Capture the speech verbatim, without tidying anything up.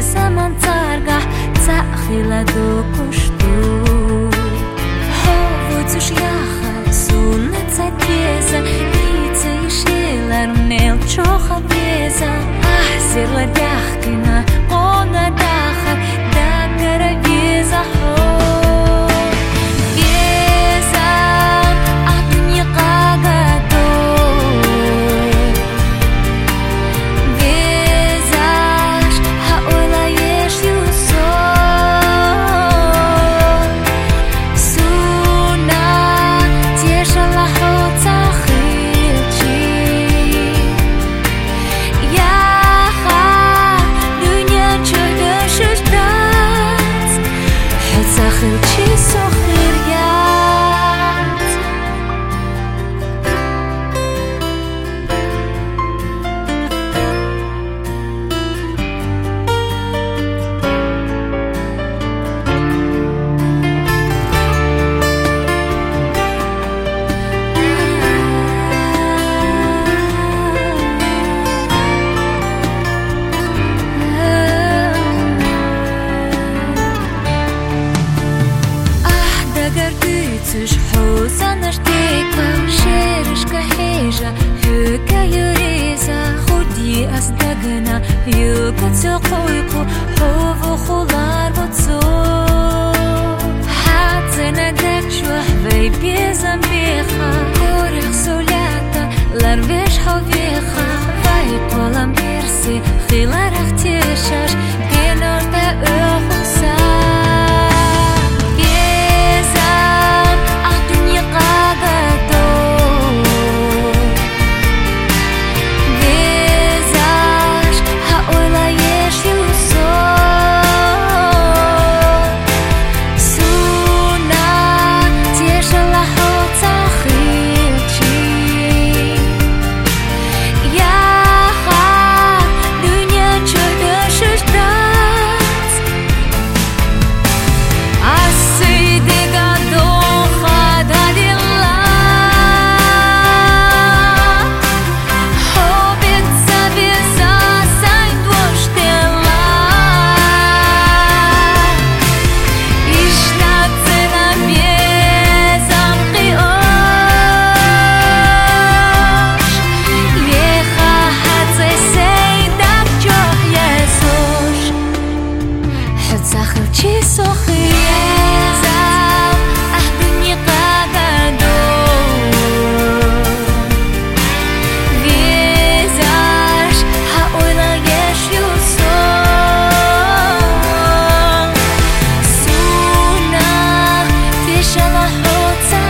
zaman targa Tzachila do koshtu Hovucuš jaha sunneca tjeza Ice i šilar nel čoha vjeza Ah, zirla djahkina ona dahar Da gara vjeza ho Yuka tsuqoyku hovu khular botso Hatzena dekshwah vay bezam becha Korech solata larvesh hovecha Vay qolam bersi khilarach teshash Genorda ökhsa Shall I hold tight?